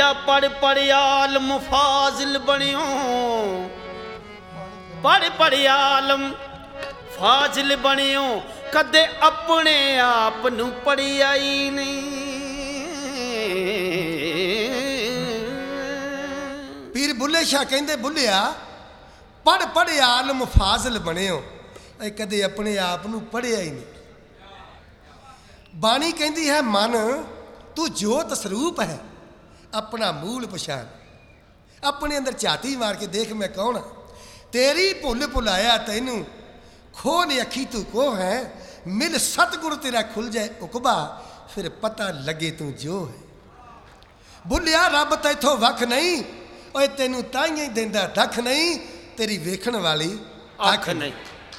बुलिया पढ़ आलम फाजिल बनियो, पढ़ आलम फाजिल बनियो, कदे अपने आप नू पढ़िया ही नहीं। पीर बुल्ले शाह कहंदे बुल्लिया पढ़ आलम फाजिल बनियो, कदे अपने आप नू पढ़िया ही नहीं। बाणी कहती है मन तू जोत स्वरूप है, अपना मूल पछाण, अपने अंदर झाती मार के देख मैं कौन हाँ। तेरी भुल भुलाया तैनू खो ने अखी तू को है, मिल सतगुरु तेरा खुल जाए उकबा, फिर पता लगे तू जो है। बुलिया रब तैथों वख नहीं, ओए तेनू ताइयां ही देंदा दख नहीं, तेरी वेखण वाली अख नहीं।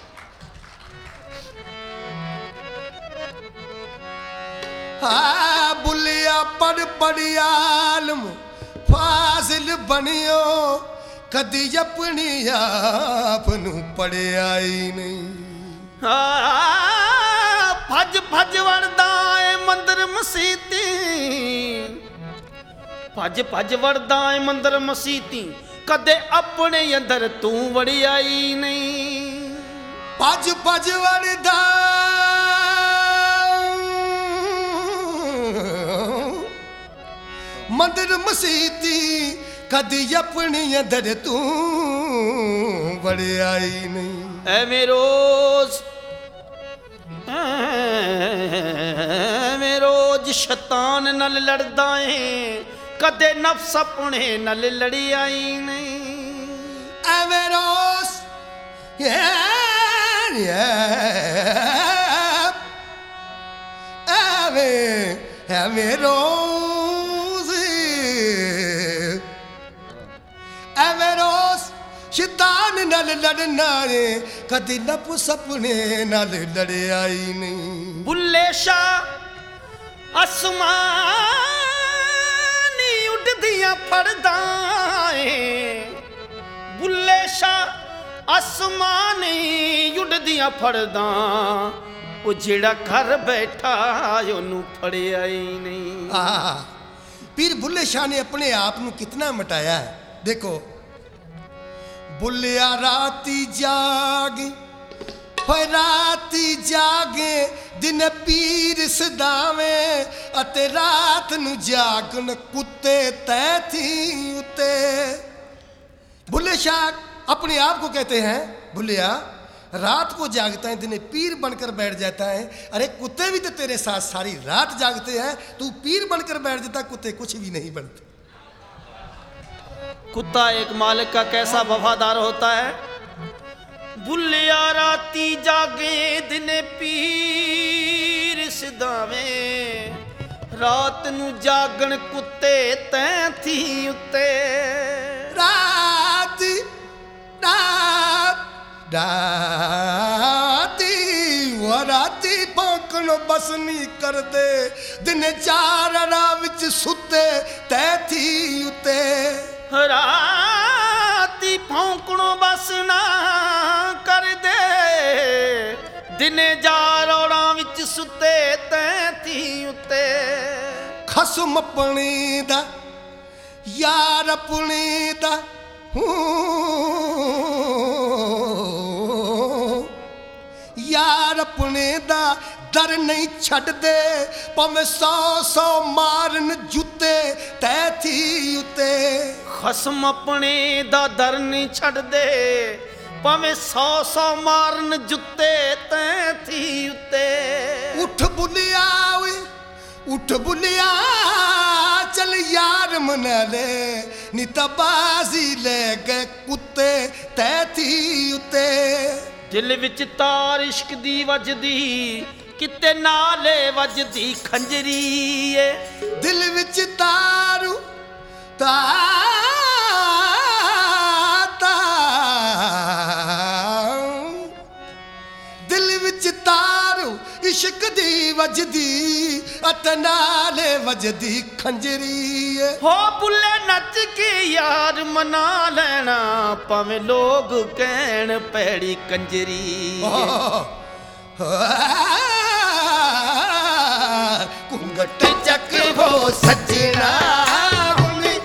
बुलिया पढ़ आलम फाजिल बनियो, कदी अपनी आप नू पढ़िया ही नहीं। भज वरदा है मंदिर मसीती, भज वरदा है मंदिर मसीती, कदे अपने अंदर तू वड़िया ही नहीं। भज वरदा मंदिर मसीती, कदी अपनी अंदर तू वड़िया ही नहीं। मैं रोज शैतान नल लड़दा है, कदे नफ्स अपने नल लड़िया ही नहीं। एवें रोज एवें रोज एवें रोज शैतान नल लड़ना है, कदी नफ्स अपने नल लड़िया ही नहीं। बुल्ले शाह आसमानी उड़दियां फड़दा है, बुल्ले शाह आसमानी उड़दियां फड़दा, वो जेड़ा घर बैठा ओनू फड़िया ही नहीं। पीर बुल्ले शाह ने अपने आप नू कितना मिटाया है। देखो बुलिया राती जागे, राती जागे, दिन पीर सदावे, अते रात नू जागन कुत्ते तै थी उते। बुल्ले शाह अपने आप को कहते हैं बुलिया रात को जागता है, दिन पीर बनकर बैठ जाता है। अरे कुत्ते भी तो तेरे साथ सारी रात जागते हैं, तू पीर बनकर बैठ जाता, कुत्ते कुछ भी नहीं बनते। कुत्ता एक मालिक का कैसा वफादार होता है। बुलिया राती जागे दिन पीर सदावे, रात नू जागन कुत्ते तैं थी उते। राती भौंकण बस नहीं कर दे, दिन चारणा विच सुते तै थी उते। राती भौंकणों बस ना कर दे, दिने जारोड़ा विच सुते तैं थी उते। खसम अपने दा यार अपने दा यार अपने दा दर नहीं छड़ दे, भावें 100 मारन जुते तै थी उते। खसम अपने दा दर नहीं छड़ दे, भावें 100 मारन जुते तैं थी उते। उठ बुलिया वे उठ बुलिया, चल यार मना ले, नितबाजी ले गए कुत्ते तै थी उते। दिल विच तार इश्क दी वजदी, किते नाले वजदी खंजरी है। दिल विच तारू दिल विच तारू इश्क दी वजदी, अते नाले वजदी खंजरी है। हो बुल्ले नच के यार मना लेना, भावें लोग कहण पैड़ी कंजरी। घुंघट चक वो सजना,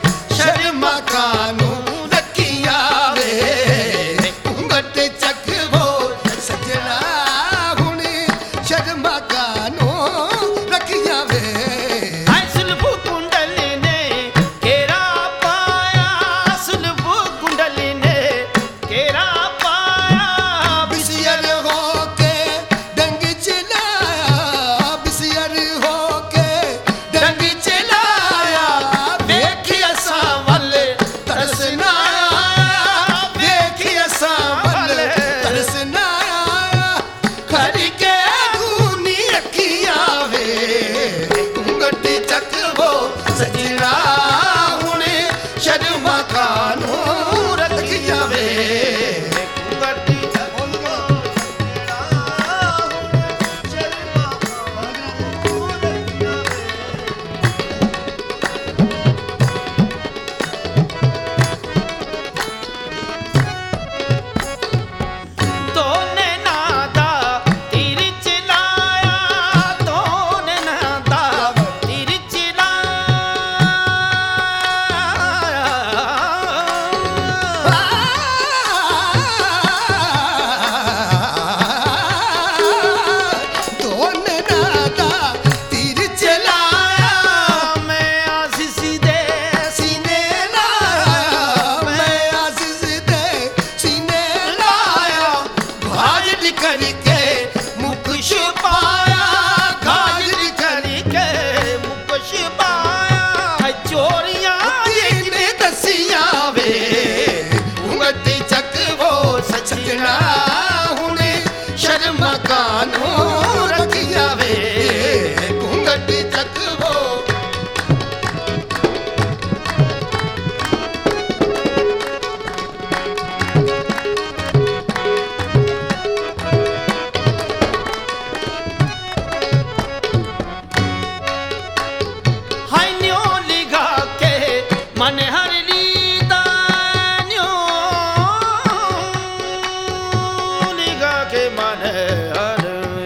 मन हर लीता न्यो लिगा के मन हर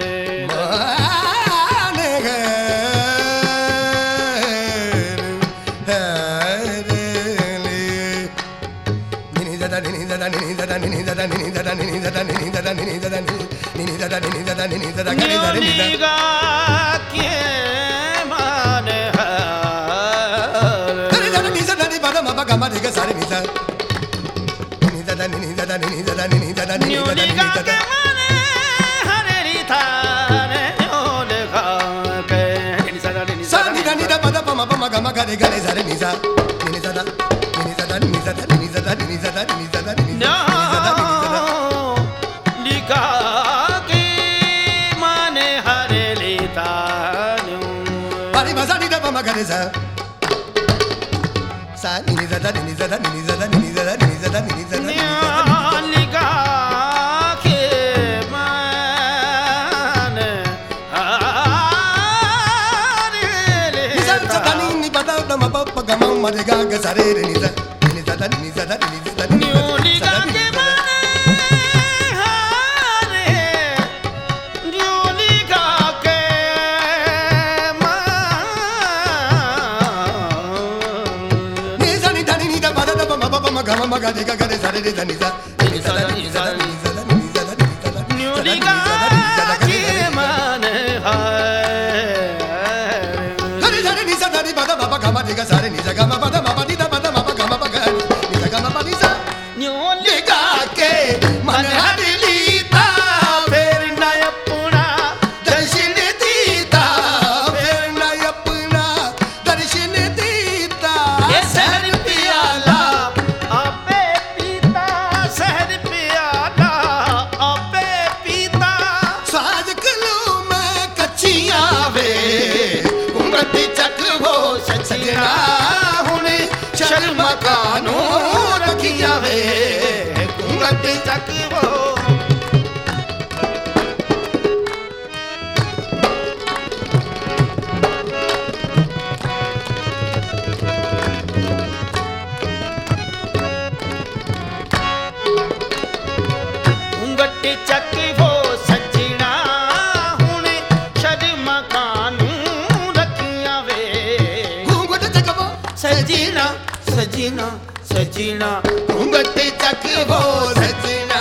सजना सजना घूंघट चक वो सजना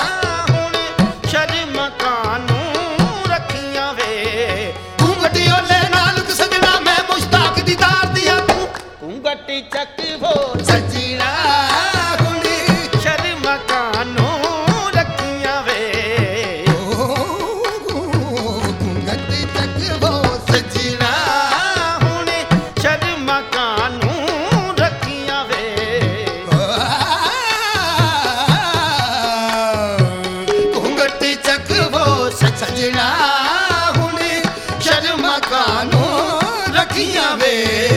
हुण शर्म कानू रखिया वे घूंघट ओले नालक सजना मैं मुश्ताक दीदार दिया तू घूंघट चक वो सजना हुण शर्म कानू रखिया वे घूंघट चक वो सजना हुण शर्म कानू सजना हुण शर्म कानू रखिया वे।